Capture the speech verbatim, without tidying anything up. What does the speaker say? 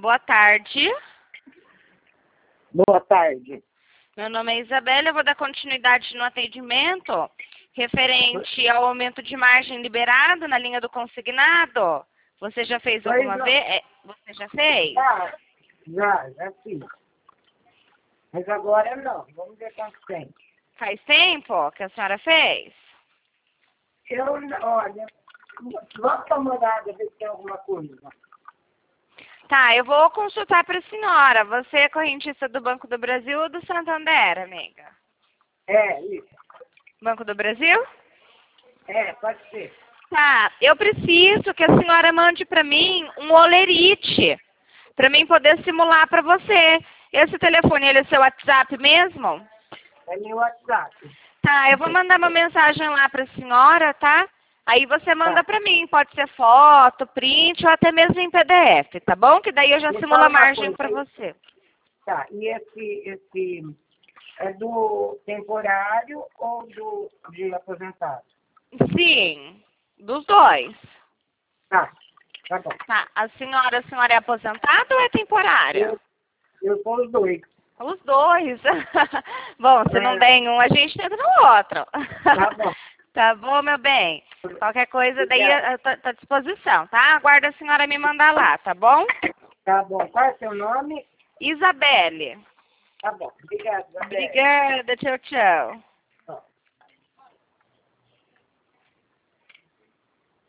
Boa tarde. Boa tarde. Meu nome é Isabela, eu vou dar continuidade no atendimento referente ao aumento de margem liberado na linha do consignado. Você já fez Pois alguma não. vez? É, Você já fez? Já, já, já fiz. Mas agora não. Vamos ver quanto tem. Faz tempo que a senhora fez? Eu, olha, vamos dar uma olhada, ver se tem alguma coisa. Tá, eu vou consultar para a senhora. Você é correntista do Banco do Brasil ou do Santander, amiga? É, isso. Banco do Brasil? É, pode ser. Tá, eu preciso que a senhora mande para mim um olerite, para mim poder simular para você. Esse telefone, ele é seu WhatsApp mesmo? É meu WhatsApp. Tá, eu vou mandar uma mensagem lá para a senhora, tá? Aí você manda Tá. para mim, pode ser foto, print ou até mesmo em P D F, tá bom? Que daí eu já Me simulo fala a uma margem coisa para aí. você. Tá, e esse, esse é do temporário ou do de aposentado? Sim, dos dois. Tá, tá bom. Tá, a senhora, a senhora é aposentada ou é temporária? Eu, eu sou os dois. Os dois. Bom, se não É. der em um, a gente tenta no outro. Tá bom. Tá bom, meu bem? Qualquer coisa daí Obrigada. eu tô, tô à disposição, tá? Aguarda a senhora me mandar lá, tá bom? Tá bom. Qual é o seu nome? Isabelle. Tá bom. Obrigado, Isabel. Obrigada, tchau, tchau.